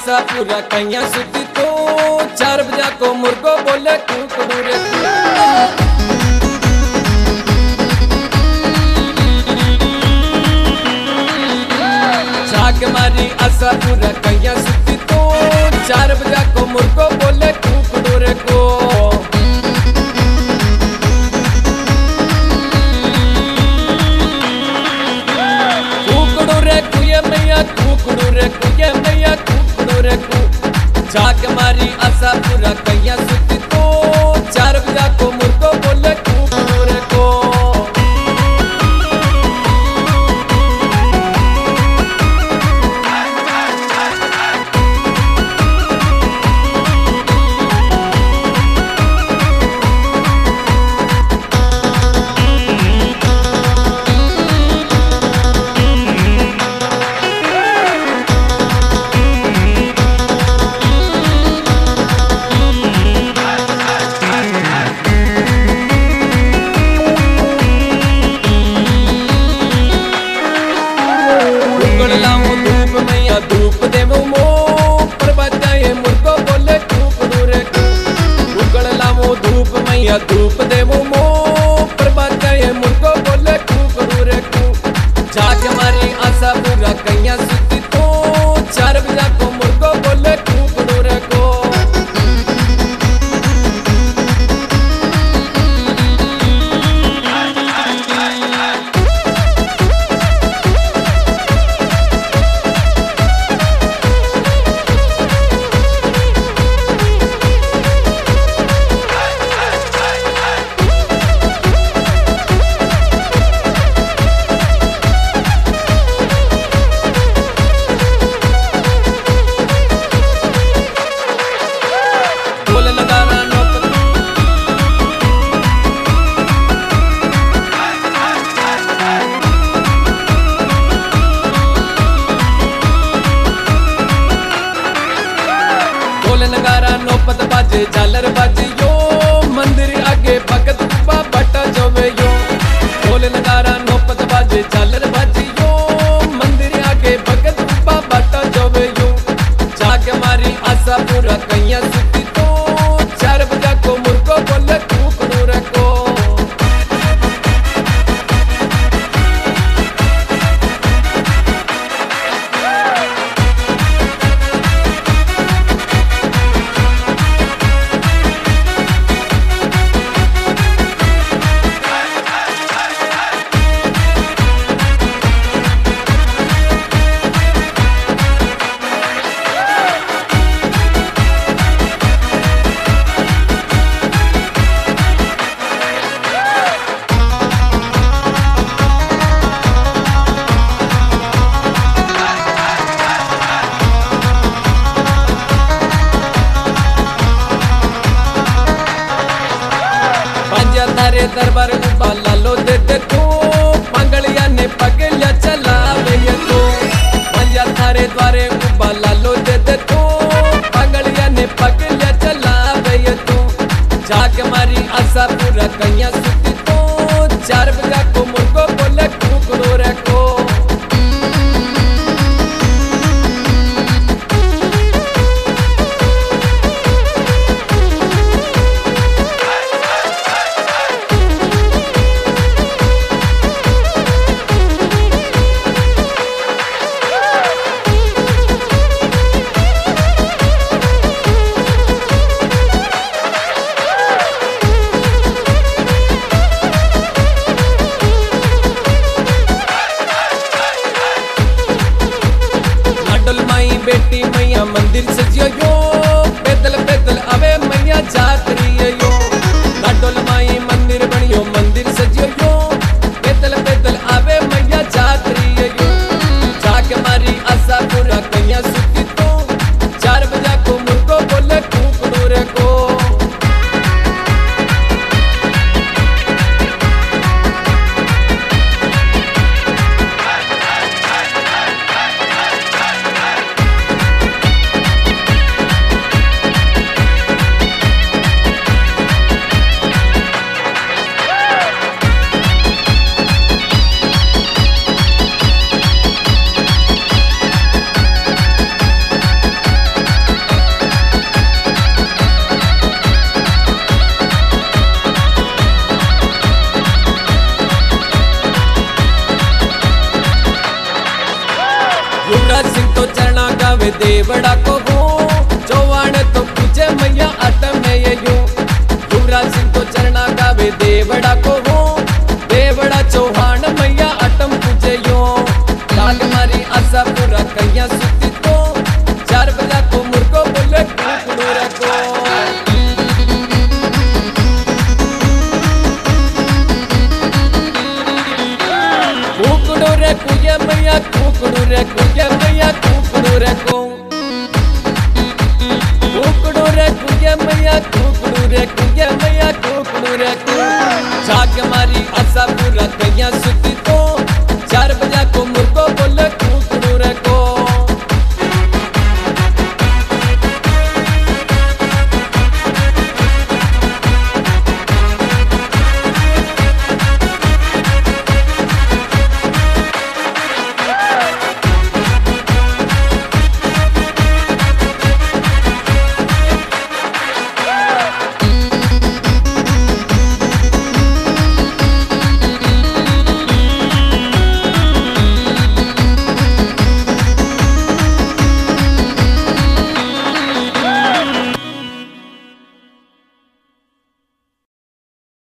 आशा पूरा कैया सुती तो 4 बजे को मुर्गो बोले कुकड़ू रे झाग मारी आशा पूरा कैया सुती तो 4 बजे को मुर्गो बोले कुकड़ू रे को कुकड़ू रे कुये मैया कुकड़ू रे कु झाग मारी आशा पूरा कैया सुती तो 4 बजे को मुर्गो बोले कुकड़ू रे को धूप देवो मो पर बजाए मुर्गो बोले कुकड़ू रे कु उगड़ लावो धूप मैया धूप देवो मो पर बजाए मुर्गो बोले कुकड़ू रे कु झाग मारी आशा पूरा कैया सुती तो 4 बजे को मुर्गो बोले कुकड़ू रे को नगारा नौपत बाजे झालर बाजियो मंदिर आगे भगत बा बटा जोवे यो ढोल नगारा नौपत बाजे झालर बाजियो मंदिर आगे भगत बा बटा जोवे यो झाग मारी आशा पूरा कैया सुती तो 4 बजे को मुर्गो बोले कुकड़ू रे को गावे देवड़ा को हो, चौहान तो पूछे मैया आटम में ये यूं। युवराज सिंह तो चरणा गावे देवड़ा को हो, देवड़ा चौहान मैया आटम पूछे यूं। लाग मारी आशा पूरा कैया सुती तो, 4 बजा को मुर्गो बोले कुकड़ू रे को। कुकड़ू रे कुये मैया, कुकड़ू रे कुये मैया, कुकड़ू रे को। कुकड़ू रे कुये मैया, कुकड़ू रे कुये मैया, कुकड़ू रे को। झाग मारी आशा पूरा कैया सुती